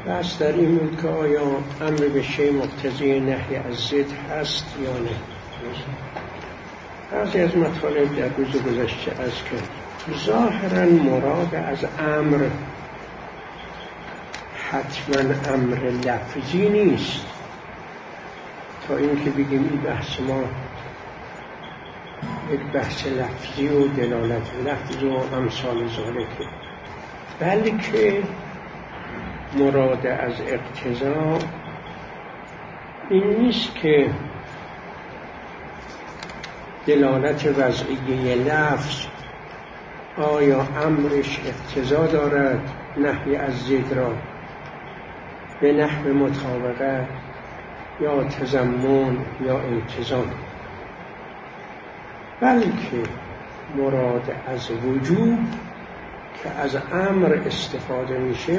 بحث در این بود که آیا امر به شیء مقتضی نهی از ضد هست یا نه. بعضی از مطالب در روز گذشته از که ظاهرا مراد از امر حتما امر لفظی نیست، تا اینکه بگیم این بحث ما یک بحث لفظی و دلالت لفظ و امثال ذالکه، بلکه مراد از اقتضا این نیست که دلالت وضعیه لفظ آیا امرش اقتضا دارد نهی از ضد را به نحو مطابقت یا تضمن یا التزام، بلکه مراد از وجوب که از امر استفاده میشه،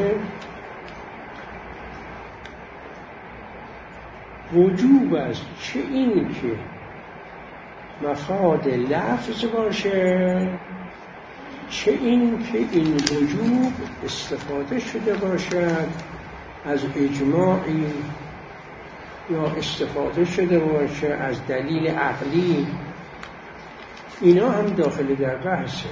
وجوب است، چه این که مفاد لفظ باشه، چه این که این وجوب استفاده شده باشد از اجماعی یا استفاده شده باشه از دلیل عقلی. اینا هم داخل در بحثه.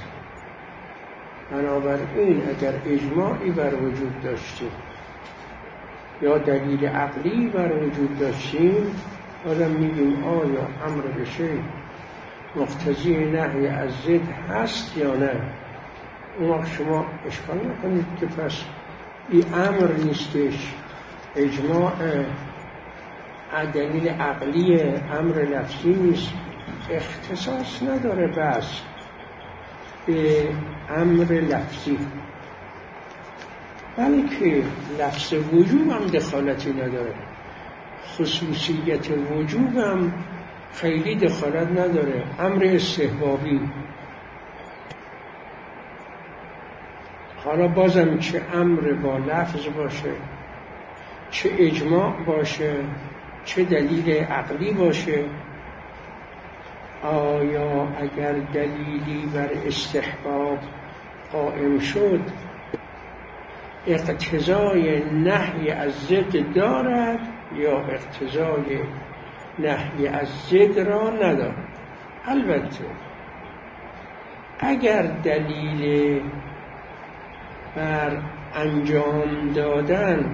بنابراین اگر اجماعی بر وجود داشتیم یا دلیل عقلی بر وجود داشتیم، آدم میگیم آیا امر به شیء مقتضی نهی از ضد هست یا نه. اون وقت شما اشکال نکنید که پس این امر نیستش، اجماع دلیل عقلی، امر لفظی نیست، اختصاص نداره بس به امر لفظی، بلکه لفظ وجوب هم دخالتی نداره، خصوصیت وجوب هم خیلی دخالت نداره، امر استحبابی. حالا بازم چه امر با لفظ باشه، چه اجماع باشه، چه دلیل عقلی باشه، آیا اگر دلیلی بر استحباب قائم شد اقتضای نهی از ضد دارد یا اقتضای نهی از ضد را ندارد. البته اگر دلیل بر انجام دادن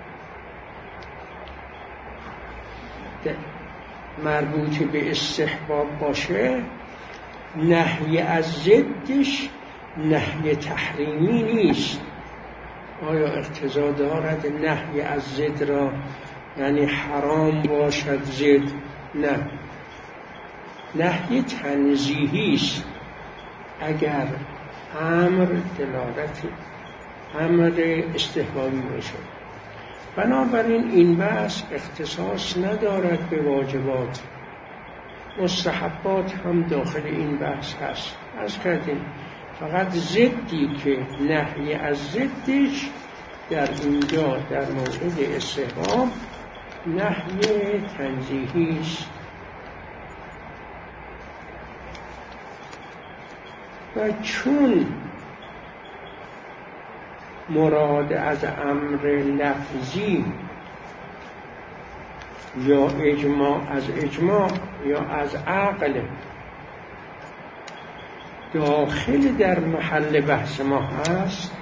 مربوط به استحباب باشه، نهی از ضدش نهی تحریمی نیست. آیا اقتضا دارد نهی از ضد را یعنی حرام باشد ضد؟ نه، نهی تنزیهی است. اگر امر دلالت امر استحبابی باشه، بنابراین این بحث اختصاص ندارد به واجبات، مستحبات هم داخل این بحث هست. از کردیم فقط ضدی که نهی از ضدش در اینجا در مورد استحباب نهی تنزیهی است. و چون مراد از امر لفظی یا اجماع از اجماع یا از عقل داخل در محل بحث ما هست،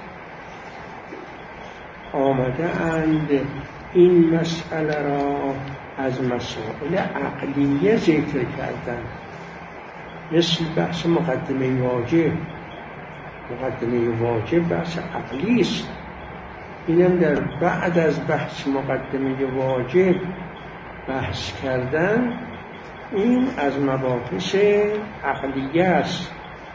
آمده اند این مسئله را از مسائل عقلیه ذکر کردن، مثل بحث مقدمه واجب. مقدمه واجب بحث عقلی است، اینم در بعد از بحث مقدمه واجب بحث کردن، این از مباحث عقلیه است.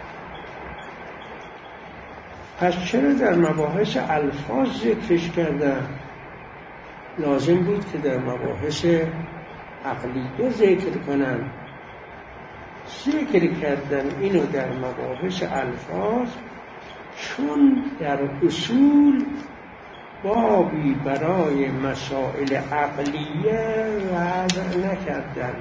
پس چرا در مباحث الفاظ ذکرش کردن؟ لازم بود که در مباحث عقلیه ذکر کنن. ذکر کردن اینو در مباحث الفاظ چون در اصول بابی برای مسائل عقلیه وضع نکردن،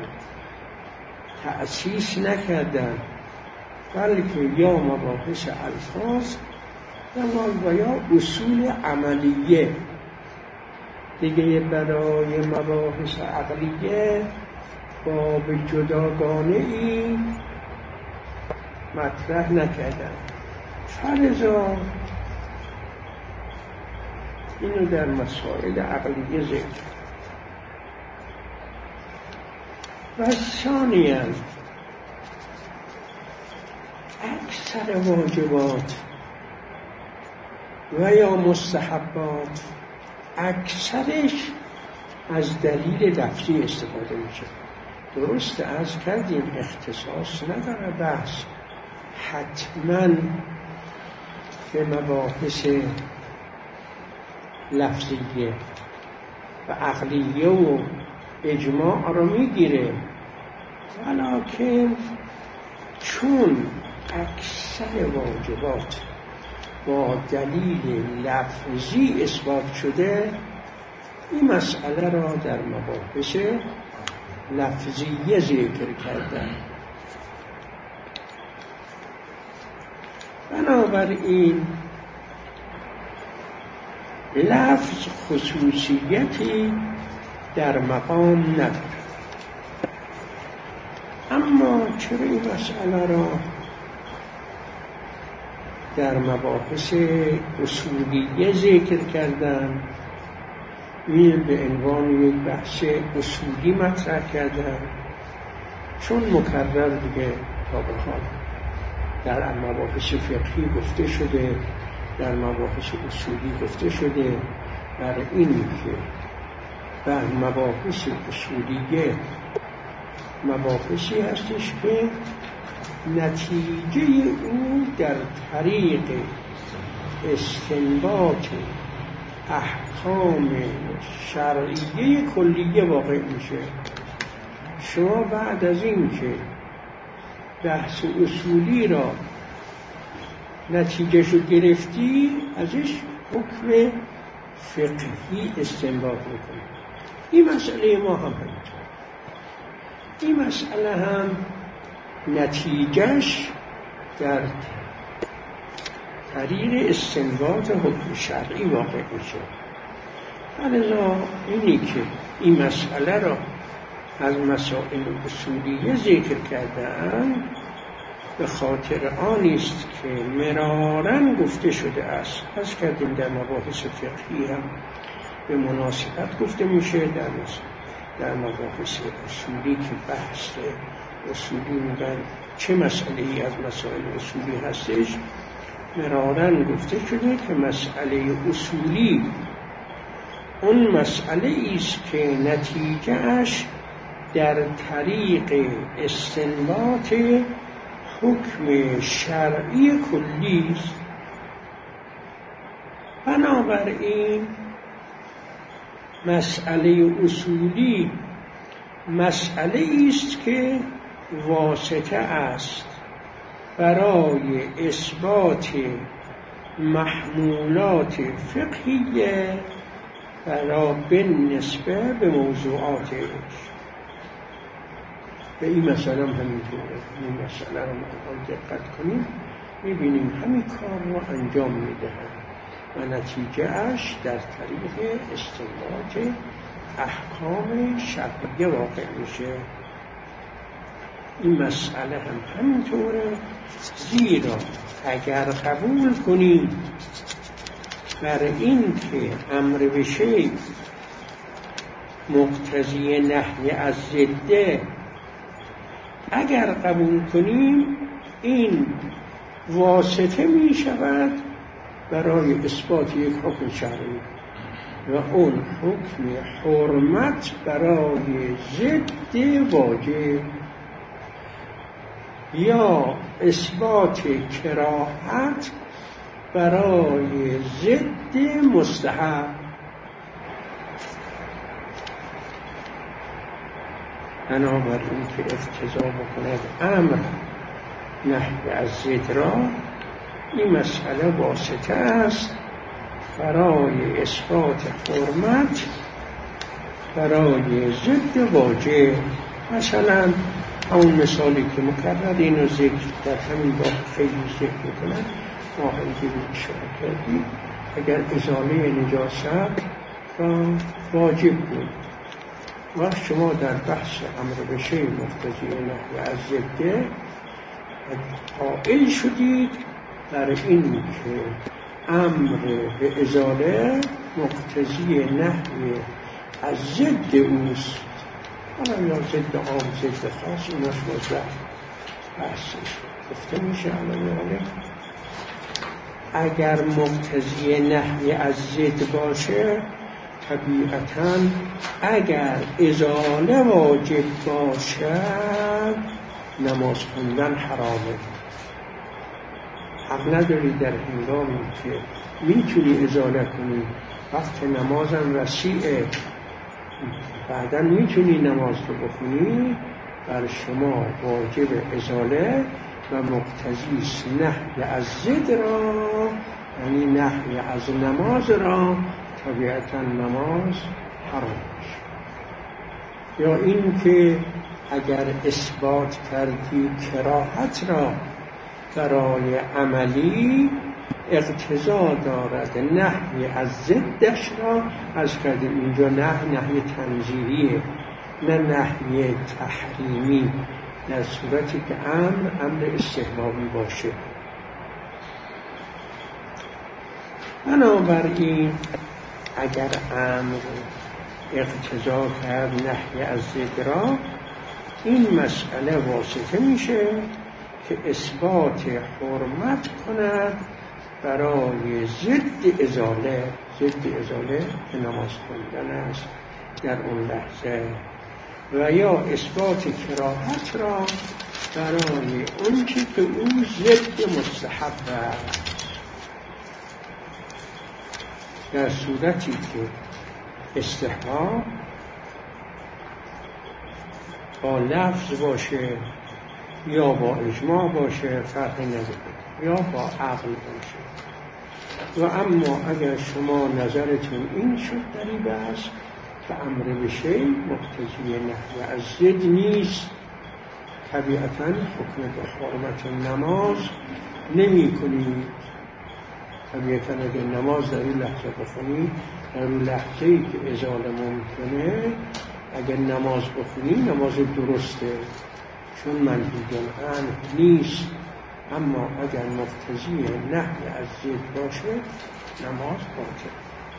تأسیس نکردن، بلکه یا مباحث الفاظ و یا اصول عملیه دیگه برای مباحث عقلیه باب جداگانه ای مطرح نکردن. فرضا اینو در مسائل عقلیه ذکر و ثانیاً اکثر واجبات و یا مستحبات اکثرش از دلیل لفظی استفاده میشه. درست عرض کردیم اختصاص نداره بحث حتما به مباحث لفظیه و عقلیه و اجماع رو میگیره، ولکن چون اکثر واجبات با دلیل لفظی اثبات شده، این مسئله را در مباحث لفظیه ذکر کردن. بنابراین لفظ خصوصیتی در مقام نداره. اما چرا این مسئله را در مباحث اصولیه ذکر کردن؟ این به عنوان یک بحث اصولی مطرح کردن، چون مکرر دیگه تا به حال در مباحث فقهی گفته شده، در مباحث اصولی گفته شده، برای این که در مباحث اصولیه مباحثی هستش که نتیجه او در طریق استنباط احکام شرعیه کلیه واقع میشه. شما بعد از این که بحث اصولی را نتیجه شو گرفتی، ازش حکم فقهی استنباط میکنی. این مسئله ما هم همینطور. این مسئله هم نتیجهش در طریق استنباط حکم شرعی واقع میشه. لذا اینی که این مسئله را از مسائل اصولیه ذکر کردن به خاطر آنی است که مراراً گفته شده است. پس کردیم در مباحث فقهی هم به مناسبت گفته میشه، در مباحث اصولی که بحث اصولی میگن چه مسئله ای از مسائل اصولی هستش، مراراً گفته شده که مسئله اصولی اون مسئله ایست که نتیجهش در طریق استنباط حکم شرعی کلی است. بنابراین مسئله اصولی مسئله است که واسطه است برای اثبات محمولات فقهیه برای نسبه به موضوعاتش. به این مسئله هم همینطوره. این مسئله رو ما دقت کنیم میبینیم همین کار رو انجام میدهند و نتیجه اش در طریق استنباط احکام شرعیه واقع میشه. این مسئله هم همینطوره، زیرا اگر قبول کنیم برای این که امر به شیء مقتضی نهی از ضده، اگر قبول کنیم این واسطه می شود برای اثبات یک حکم شرعی و اون حکم حرمت برای ضد واجب یا اثبات کراهت برای ضد مستحب. بنابراین که اقتضا بکند امر نهی از ضد را، این مسئله واسطه است برای اثبات حرمت برای ضد واجب. مثلا همون مثالی که مکرر اینو ذکر در همین باب خیلی ذکر میکنن، ما هم که اشاره کردیم، اگر ازاله نجاست را واجب بود. و شما در بحث امر به شیء مقتضی نهی از ضد قائل شدید در این که امر به ازاله مقتضی نهی از ضد اوست. حالا یا ضد عام ضد خاص ایناش مطلق بحثش گفته میشه. اگر مقتضی نهی از ضد باشه طبیعتاً اگر ازاله واجب باشد نماز خوندن حرامه. حق نداری در هنگامی که میتونی ازاله کنی، وقت نمازم وسیعه، بعدا میتونی نماز رو بخونی، بر شما واجب ازاله و مقتضی نهی از ضد را، یعنی نهی از نماز را، طبیعتا نماز حرام میشه. یا این که اگر اثبات کردی کراهت را برای عملی، اقتضا دارد نهی از ضدش را از کردیم. اینجا نهی تنزیهیه نه نهی تحریمی، در صورتی که امر استحبابی باشه. بنابراین اگر امر اقتضا کرد نهی از ضد را، این مسئله واسطه میشه که اثبات حرمت کند برای ضد ازاله. ضد ازاله که نماز خوندن است در اون لحظه، و یا اثبات کراهت را برای اون چی که اون ضد مستحب است. در صورتی که استحباب با لفظ باشه یا با اجماع باشه فرقی نداره، یا با عقل باشه. و اما اگر شما نظرتون این شد در این بحث که امر به شیء مقتضی نهی از ضد نیست، طبیعتاً حکم به حرمت نماز نمی کنید. طبیعتاً اگر نماز در این لحظه بخونی، در اون لحظه‌ای که ازاله ممکنه، اگر نماز بخونی نماز درسته، چون منهی عنه نیست. اما اگر مقتضی نهی از ضد باشه نماز باطل.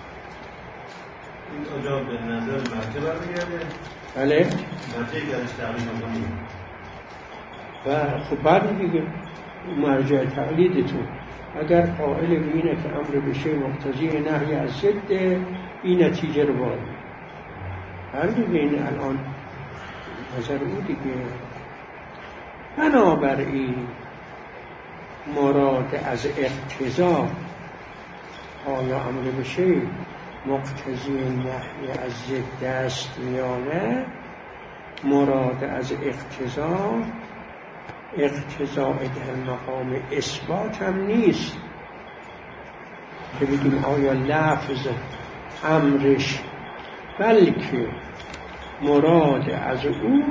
این اجاب به نظر مرجع برمیگرده؟ بله. مرجعی که ازش تقلید می‌کنیم و خب بعد دیگه مرجع تقلیدتون اگر قائل بینه که امر به شیء مقتضی نهی از ضد، این نتیجه رو باید هر دیگه این الان نظر او دیگه. بنابراین مراد از اقتضا، آیا امر به شیء مقتضی نهی از ضد است یا نه؟ مراد از اقتضا در مقام اثبات هم نیست که بگیم آیا لفظ امرش، بلکه مراد از او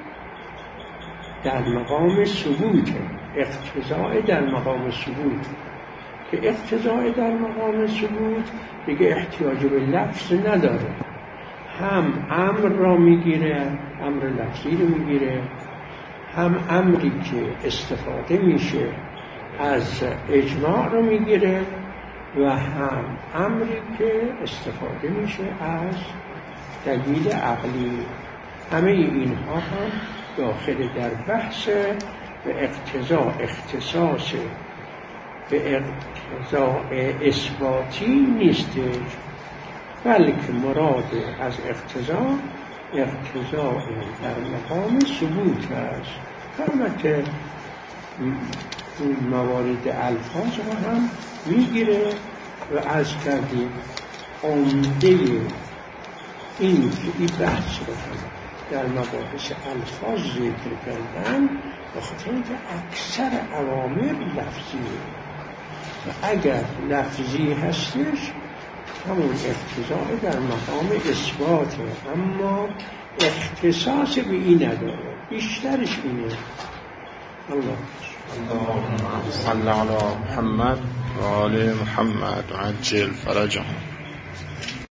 در مقام ثبوت. اقتضاء در مقام ثبوت، که اقتضاء در مقام ثبوت دیگه احتیاج به لفظ نداره، هم امر را میگیره، امر لفظی رو میگیره، هم امری که استفاده میشه از اجماع رو میگیره، و هم امری که استفاده میشه از دلیل عقلی. همه اینها هم داخل در بحث به اقتضا اختصاص به اقتضاء اثباتی نیستش، بلکه مراد از اقتضا در مقام ثبوت است. البته این موارد الفاظ رو هم میگیره و از کردیم عمده این بحث رو هم در مباحث الفاظ ذکر کردن، بخاطر اینکه اکثر اوامر لفظیه و اگر لفظی هستش همون اقتضاء در مقام اثباته، اما اختصاص به این نداره، بیشترش اینه. اللهم صل علی محمد و آل محمد و عجل فرجهم.